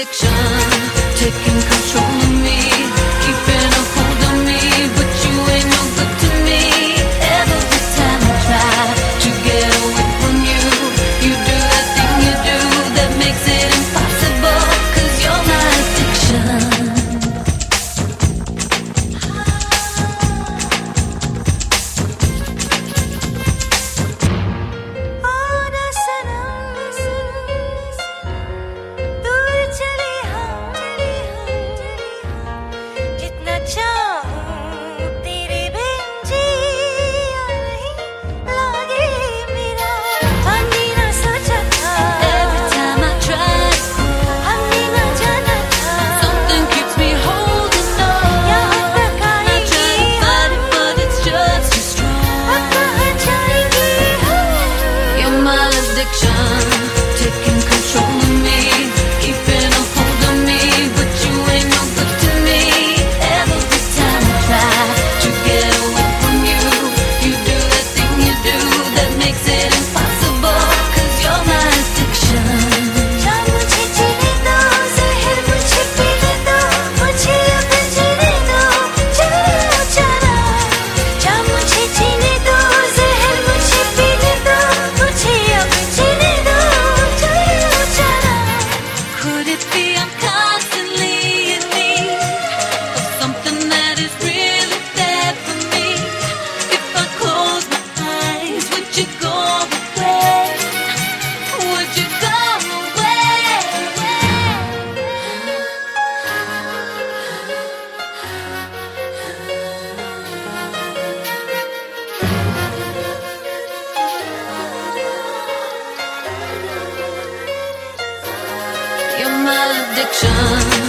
addiction, taking control of me, keeping a hold on me, but you ain't no good to me. Every time I try to get away from you, you do that thing you do that makes it impossible, 'cause you're my addiction. Taking control of me, keeping a hold on me, but you ain't no good to me. Every time I try to get away from you, you do that thing you do that makes it impossible, 'cause you're my addiction. You're my addiction.